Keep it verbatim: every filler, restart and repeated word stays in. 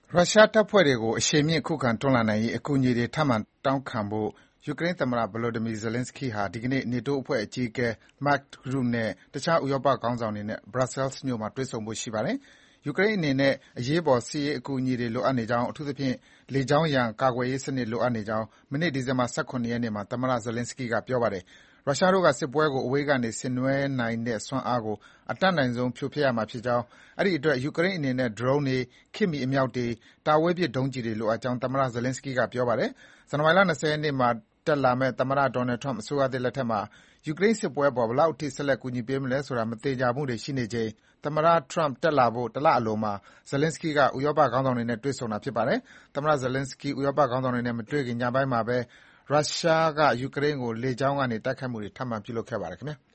ရုရှားတပ်ဖွဲ့တွေကိုအရှိန်မြှင့်ခုခံတွန်းလှန်နိုင်ရေးအကူအညီတွေထပ်မံတောင်းခံဖို့ယူကရိန်းသမ္မတ Volodymyr Zelenskyy ဟာဒီကနေ့ နေတိုးအဖွဲ့အကြီးအကဲ Mark Rutte နဲ့တခြားဥရောပခေါင်းဆောင်တွေနဲ့ Brussels မြို့မှာတွေ့ဆုံဖို့ရှိပါတယ်။ ယူကရိန်းအနေနဲ့အရေးပေါ်စစ်ရေးအကူအညီတွေလိုအပ်နေကြောင်း၊ အထူးသဖြင့် လေကြောင်းရန်ကာကွယ်ရေးစနစ်လိုအပ်နေကြောင်း မနေ့ ဒီဇင်ဘာ ၁၇ ရက်နေ့မှာ သမ္မတ Zelenskyy ကပြောပါတယ်။ ရုရှားတို့ကစစ်ပွဲကိုအဝေးကနေဆင်နွှဲနိုင်တဲ့စွမ်းအားကိုအတတ်နိုင်ဆုံးဖြိုဖျက်ပစ်ရမှာဖြစ်ကြောင်း၊ အဲဒီအတွက် ယူကရိန်းအနေနဲ့ ဒရုန်းတွေ၊ ခေတ်မီအမြောက်တွေ၊ တာဝေးပစ်ဒုံးကျည်တွေလိုအပ်ကြောင်း သမ္မတ Zelenskyy ကပြောပါတယ်။ ဇန်နဝါရီလ ၂၀ ရက်နေ့မှာတက်လာမယ့် သမ္မတ Donald Trump အစိုးရသစ်လက်ထက်မှာ ယူကရိန်းစစ်ပွဲအပေါ် ဘယ်လောက်အထိ ဆက်လက်ကူညီပေးမလဲဆိုတာ မသေချာမှုတွေရှိနေချိန် သမ္မတ Trump တက်လာဖို့ တလအလိုမှာ Zelenskyy က ဥရောပခေါင်းဆောင်တွေနဲ့တွေ့ဆုံတာဖြစ်ပါတယ်။ သမ္မတ Zelenskyy ဥရောပခေါင်းဆောင်တွေနဲ့မတွေ့ခင် ညပိုင်းမှာပဲ ရုရှားကယူကရိန်းကိုလေကြောင်းကနေတိုက်ခိုက်မှုတွေထပ်မံပြုလုပ်ခဲ့ပါတယ်ခင်ဗျာ။